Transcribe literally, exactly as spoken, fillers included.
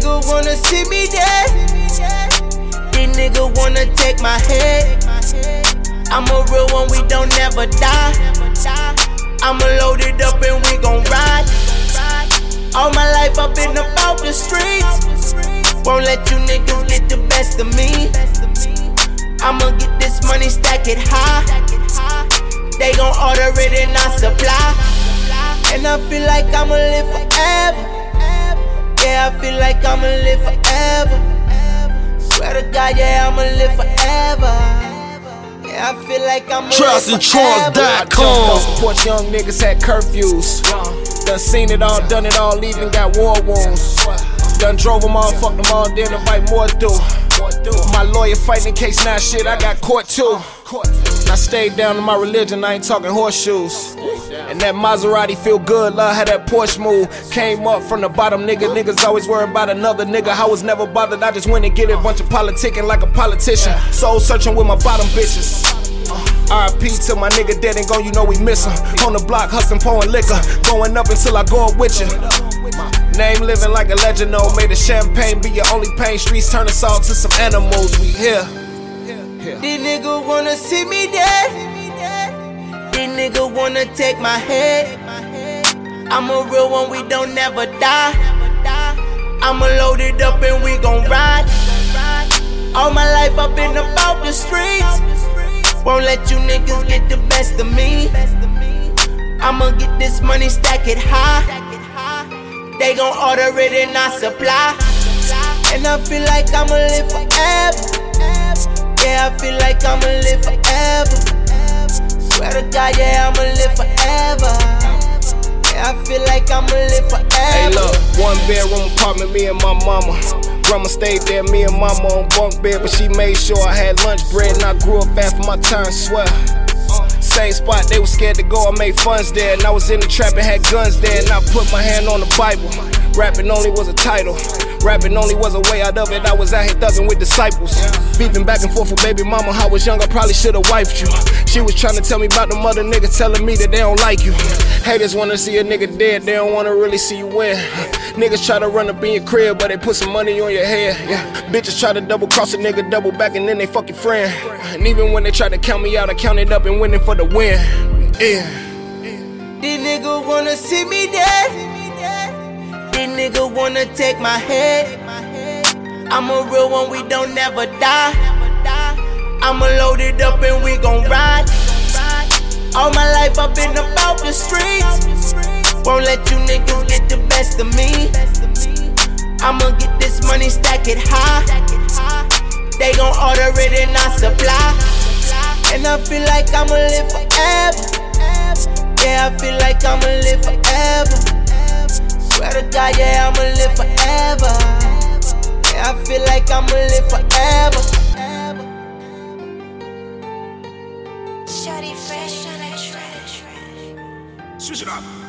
nigga wanna see me dead. These nigga wanna take my head. I'm a real one, we don't never die. I'ma load it up and we gon' ride. All my life I've been about the streets. Won't let you niggas get the best of me. I'ma get this money, stack it high. They gon' order it and I supply. And I feel like I'ma live forever. Yeah, I feel like I'ma live forever. Swear to God, yeah, I'ma live forever. Yeah, I feel like I'ma Trust live and Charles dot com. I jumped off the porch, young niggas had curfews. Done seen it all, done it all, even got war wounds. Done drove them all, fucked them all, then invite more through. My lawyer fighting case now, shit, I got court too. I stayed down to my religion, I ain't talking horseshoes. And that Maserati feel good, love how that Porsche move. Came up from the bottom, nigga, niggas always worrying about another nigga. I was never bothered, I just went and get it, bunch of politicking like a politician. Soul searching with my bottom bitches. R I P to my nigga dead and gone, you know we miss him. On the block, hustling, pouring liquor, going up until I go up with you. Name living like a legend, oh, may the champagne be your only pain. Streets turn us all to some animals, we here. These niggas wanna see me dead. These niggas wanna take my head. I'm a real one, we don't never die. I'ma load it up and we gon' ride. All my life I've been about the streets. Won't let you niggas get the best of me. I'ma get this money, stack it high. They gon' order it and I supply. And I feel like I'ma live forever. Yeah, I feel like I'ma live forever. Swear to God, yeah, I'ma live forever. Yeah, I feel like I'ma live forever. Hey look, one bedroom apartment, me and my mama. Grandma stayed there, me and mama on bunk bed, but she made sure I had lunch bread and I grew up fast for my time, swear. Same spot, they was scared to go, I made funds there. And I was in the trap and had guns there. And I put my hand on the Bible. Rapping only was a title. Rapping only was a way out of it. I was out here thugging with disciples. Beefing back and forth with baby mama. I was young, I probably should've wifed you. She was trying to tell me about the mother niggas telling me that they don't like you. Haters wanna see a nigga dead, they don't wanna really see you win. Niggas try to run up in your crib, but they put some money on your head. Yeah. Bitches try to double cross a nigga, double back, and then they fuck your friend. And even when they try to count me out, I counted up and winning for the win. Yeah. These niggas wanna see me dead. These niggas wanna take my head. I'm a real one, we don't never die. I'ma load it up and we gon' ride. All my life I've been about the streets. Won't let you niggas get the best of me. I'ma get this money, stack it high. They gon' order it and I supply. And I feel like I'ma live forever. Yeah, I feel like I'ma live forever. Swear to God, yeah, I'ma live forever. Yeah, I feel like I'ma live forever. Shawty fresh on that track. Switch it up.